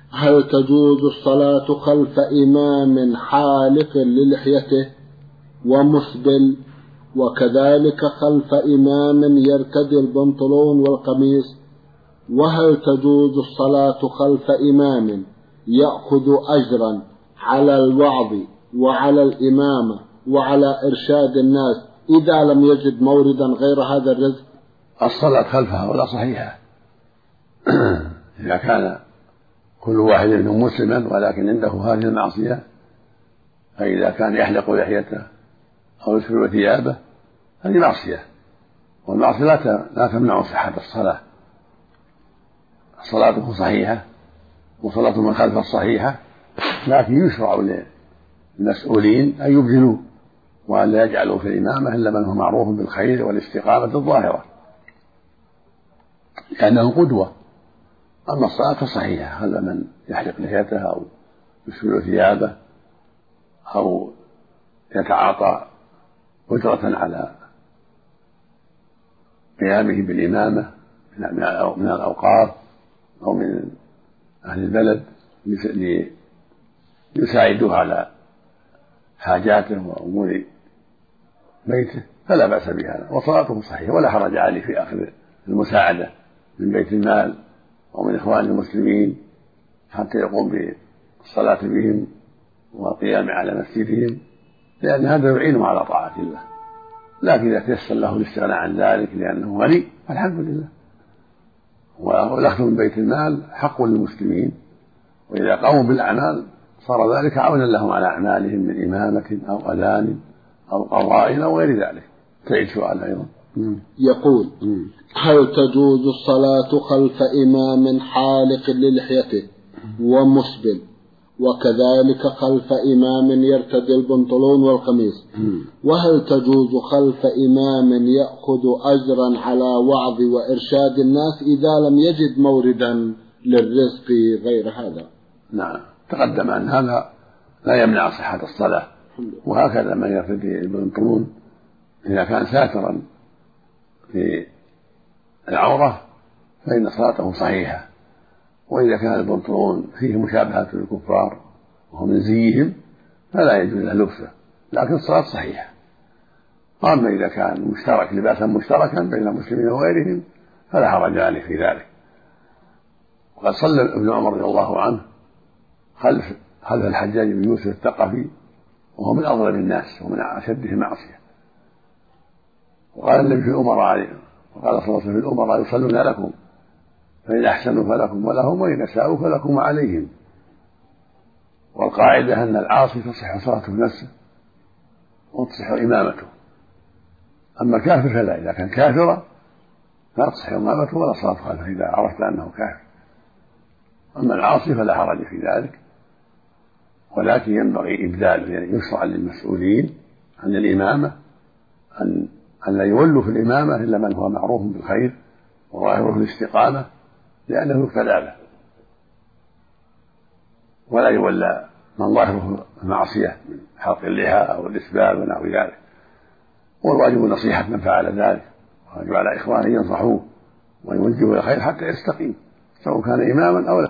هل تجوز الصلاة خلف إمام حالق للحيته ومسبل، وكذلك خلف إمام يرتدي البنطلون والقميص؟ وهل تجوز الصلاة خلف إمام يأخذ أجرا على الوعظ وعلى الإمامة وعلى إرشاد الناس إذا لم يجد موردا غير هذا الرزق؟ الصلاة خلفها ولا صحيحة إذا كان كل واحد منهم مسلما ولكن عنده هذه المعصية، فإذا كان يحلق لحيته أو يسبل ثيابه هذه معصية، والمعصية لا تمنع صحة الصلاة. صلاته صحيحة وصلاة من خلف الصحيحة، لكن يشرع للمسؤولين أن يبذلوا وأن لا يجعلوا في الإمامة إلا من هو معروف بالخير والاستقامة الظاهرة لأنه قدوة. أما الصلاة صحيحة هذا من يحلق لحيته أو يسبل ثيابه أو يتعاطى أجرة على قيامه بالإمامة من الأوقاف أو من أهل البلد ليساعدوه على حاجاته وأمور بيته فلا بأس بهذا، وصلاته صحيحة ولا حرج عليه في أخذ المساعدة من بيت المال أو من إخوان المسلمين حتى يقوم بالصلاة بهم والقيام على مسجدهم، لأن هذا يعينهم على طاعة الله. لكن إذا تيسر له الاستغناء عن ذلك لأنه غني فالحمد لله. والأخذ من بيت المال حق للمسلمين، وإذا قاموا بالأعمال صار ذلك عونا لهم على أعمالهم من إمامة أو أذان أو قضاء أو غير ذلك. تعيد سؤال أيضا. يقول: هل تجوز الصلاة خلف إمام حالق للحيته ومسبل، وكذلك خلف إمام يرتدي البنطلون والقميص؟ وهل تجوز خلف إمام يأخذ أجرا على وعظ وإرشاد الناس إذا لم يجد موردا للرزق غير هذا؟ نعم، تقدم أن هذا لا يمنع صحة الصلاة، وهكذا من يرتدي البنطلون إذا كان ساترا في العورة فإن صلاته صحيحة، وإذا كان البنطلون فيه مشابهة للكفار وهو من زيهم فلا يجوز له لبسه، لكن الصلاة صحيحة. أما إذا كان مشترك لباسا مشتركا بين المسلمين وغيرهم فلا حرج عليه في ذلك. وقد صلى ابن عمر رضي الله عنه خلف الحجاج بن يوسف الثقفي وهو من أظلم الناس ومن أشده معصية، وقال النبي في الأمراء وقال صلى الله عليه وسلم في الأمراء يصلون لكم فإن أحسنوا فلكم ولهم وإن أساءوا فلكم وعليهم. والقاعدة أن العاصي تصح صلاته بنفسه وتصح إمامته، أما الكافر فلا، إذا كان كافرا لا تصح إمامته ولا صلاة خلفه إذا عرفت أنه كافر. أما العاصي فلا حرج في ذلك، ولكن ينبغي إبدال، يعني يشرع للمسؤولين عن الإمامة أن لا يولوا في الإمامة إلا من هو معروف بالخير وظاهره الاستقامة لأنه يقتدى به، ولا يولى من ظاهره المعصية من حلق اللحى أو الإسبال ونحو ذلك. والواجب نصيحة من فعل ذلك، ويجب على إخوانه ينصحوه ويوجهوا إلى الخير حتى يستقيم سواء كان إماما أو